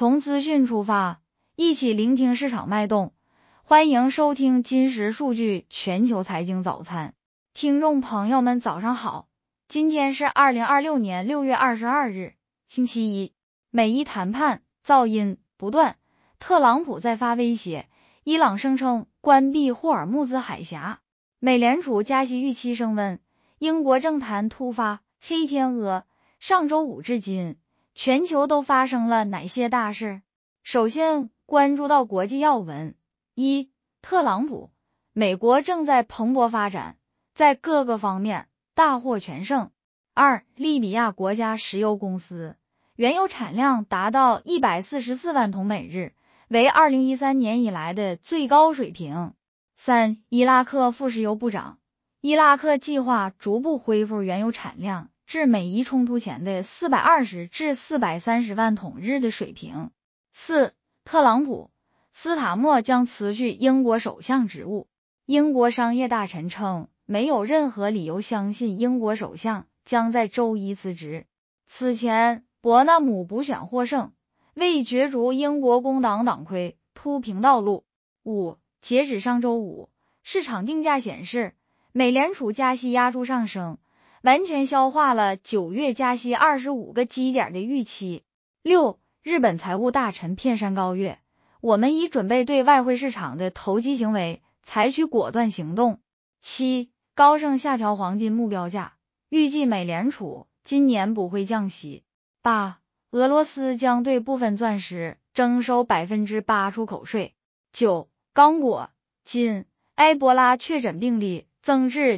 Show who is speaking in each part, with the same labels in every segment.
Speaker 1: 从资讯出发，一起聆听市场脉动。欢迎收听今时数据全球财经早餐。听众朋友们早上好，今天是2026年6月22日，星期一。美伊谈判噪音不断，特朗普再发威胁，伊朗声称关闭霍尔木兹海峡。美联储加息预期升温，英国政坛突发黑天鹅。上周五至今，全球都发生了哪些大事？首先关注到国际要闻。一、特朗普，美国正在蓬勃发展，在各个方面大获全胜。二、利比亚国家石油公司，原油产量达到144万桶每日，为2013年以来的最高水平。三、伊拉克副石油部长，伊拉克计划逐步恢复原油产量至美伊冲突前的420至430万桶日的水平。四、特朗普，斯塔默将辞去英国首相职务。英国商业大臣称，没有任何理由相信英国首相将在周一辞职。此前，伯纳姆补选获胜，为角逐英国工党党魁铺平道路。五、截止上周五，市场定价显示，美联储加息压住上升，完全消化了9月加息25个基点的预期。六、日本财务大臣片山高月，我们已准备对外汇市场的投机行为采取果断行动。七、高盛下调黄金目标价，预计美联储今年不会降息。八、俄罗斯将对部分钻石征收8%出口税。九、刚果、今埃博拉确诊病例增至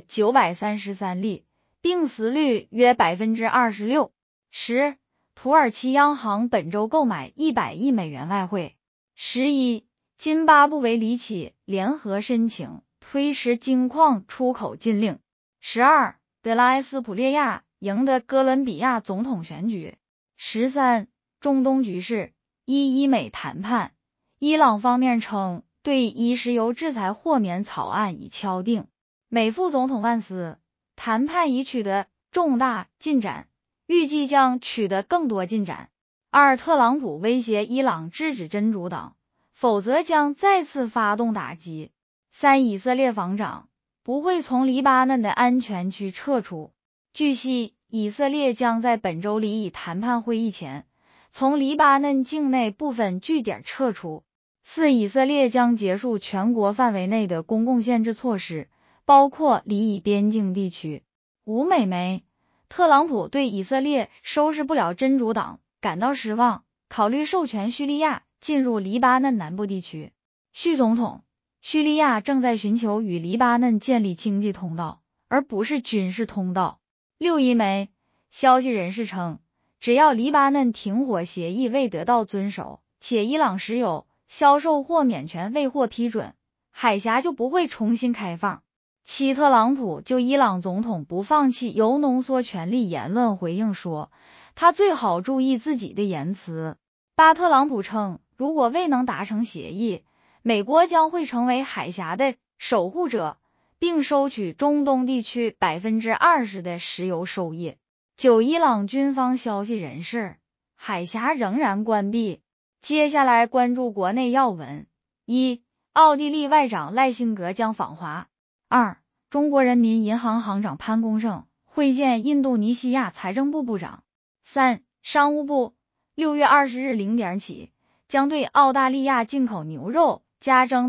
Speaker 1: 933例，病死率约 26%。十、土耳其央行本周购买100亿美元外汇。11、津巴布韦黎起联合申请推迟金矿出口禁令。12、德拉斯普列亚赢得哥伦比亚总统选举。13、中东局势，伊美谈判，伊朗方面称对伊石油制裁豁免草案已敲定。美副总统万斯，谈判已取得重大进展，预计将取得更多进展。二、特朗普威胁伊朗制止真主党，否则将再次发动打击。三、以色列防长不会从黎巴嫩的安全区撤出。据悉，以色列将在本周离以谈判会议前从黎巴嫩境内部分据点撤出。四、以色列将结束全国范围内的公共限制措施，包括离以边境地区。五、美媒，特朗普对以色列收拾不了真主党感到失望，考虑授权叙利亚进入黎巴嫩南部地区。叙总统，叙利亚正在寻求与黎巴嫩建立经济通道，而不是军事通道。六、一媒，消息人士称，只要黎巴嫩停火协议未得到遵守，且伊朗石油销售豁免权未获批准，海峡就不会重新开放。七、特朗普就伊朗总统不放弃铀浓缩权利言论回应说，他最好注意自己的言辞。八、特朗普称，如果未能达成协议，美国将会成为海峡的守护者，并收取中东地区 20% 的石油收益。九、伊朗军方消息人士，海峡仍然关闭。接下来关注国内要闻。一、奥地利外长赖辛格将访华。二、中国人民银行行长潘功胜会见印度尼西亚财政部部长。三、商务部6月20日0点起将对澳大利亚进口牛肉加征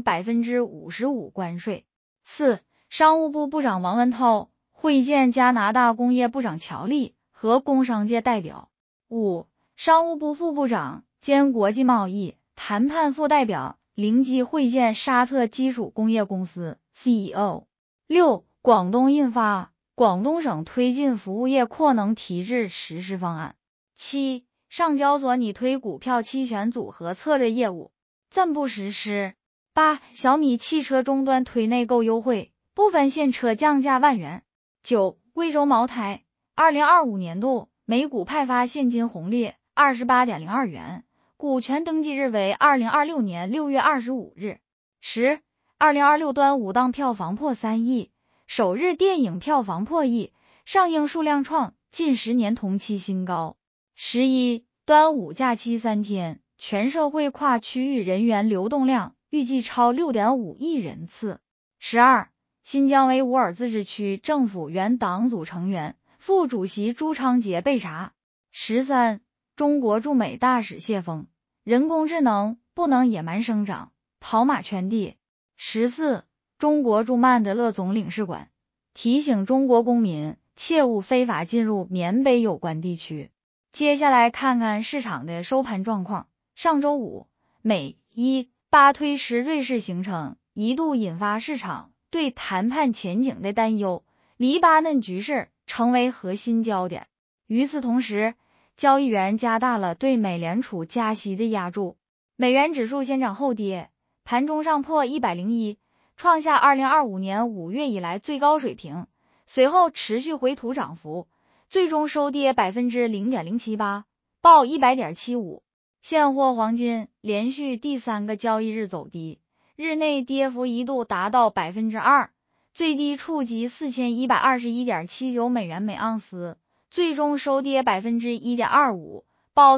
Speaker 1: 55% 关税。四、商务部部长王文涛会见加拿大工业部长乔利和工商界代表。五、商务部副部长兼国际贸易谈判副代表林基会见沙特基础工业公司 CEO。六、广东印发广东省推进服务业扩能提质实施方案。七、上交所拟推股票期权组合策略业务，暂不实施。八、小米汽车终端推内购优惠，部分现车降价万元。九、贵州茅台2025年度每股派发现金红利 28.02 元，股权登记日为2026年6月25日。十、2026端午档票房破3亿，首日电影票房破亿，上映数量创近10年同期新高。11、端午假期3天， 全社会跨区域人员流动量预计超 6.5 亿人次。12. 新疆维吾尔自治区政府原党组成员、副主席朱昌杰被查。13. 中国驻美大使谢锋，人工智能不能野蛮生长，跑马圈地。14. 中国驻曼德勒总领事馆提醒中国公民切勿非法进入缅北有关地区。接下来看看市场的收盘状况。上周五，美1.8推迟瑞士行程，一度引发市场对谈判前景的担忧，黎巴嫩局势成为核心焦点。与此同时，交易员加大了对美联储加息的压注，美元指数先涨后跌，盘中上破101，创下2025年5月以来最高水平，随后持续回吐涨幅，最终收跌 0.078%， 报 100.75。现货黄金连续第3个交易日走低，日内跌幅一度达到 2%， 最低触及 4121.79 美元每盎司，最终收跌 1.25%， 报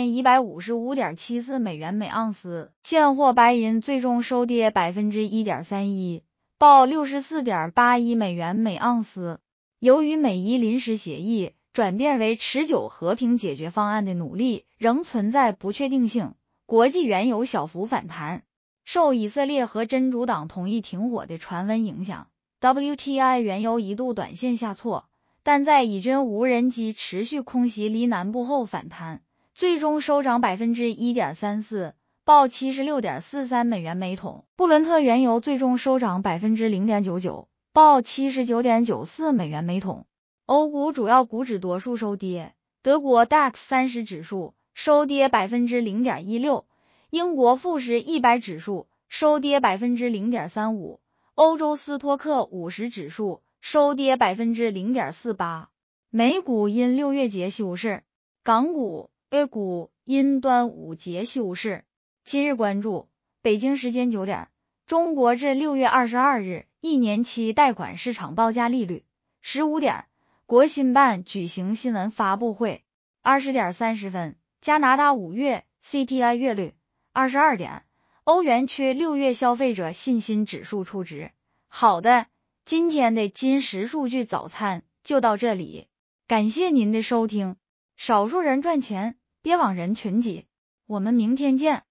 Speaker 1: 4155.74 美元每盎司。现货白银最终收跌 1.31%， 报 64.81 美元每盎司。由于美伊临时协议转变为持久和平解决方案的努力仍存在不确定性，国际原油小幅反弹。受以色列和真主党同意停火的传闻影响， WTI 原油一度短线下挫，但在以军无人机持续空袭黎南部后反弹，最终收涨 1.34%， 报 76.43 美元每桶。布伦特原油最终收涨 0.99%， 报 79.94 美元每桶。欧股主要股指多数收跌，德国 DAX 30指数收跌 0.16%， 英国富时100指数收跌 0.35%， 欧洲斯托克50指数收跌 0.48%。 美股因6月节休市，港股、A 股因端午节休市。今日关注，北京时间9点，中国至6月22日1年期贷款市场报价利率。15点，国新办举行新闻发布会。20点30分，加拿大5月 CPI 月率。22点，欧元区6月消费者信心指数初值。好的，今天的金石数据早餐就到这里，感谢您的收听。少数人赚钱，别往人群挤。我们明天见。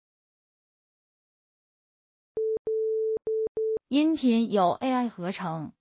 Speaker 1: 音频由 AI 合成。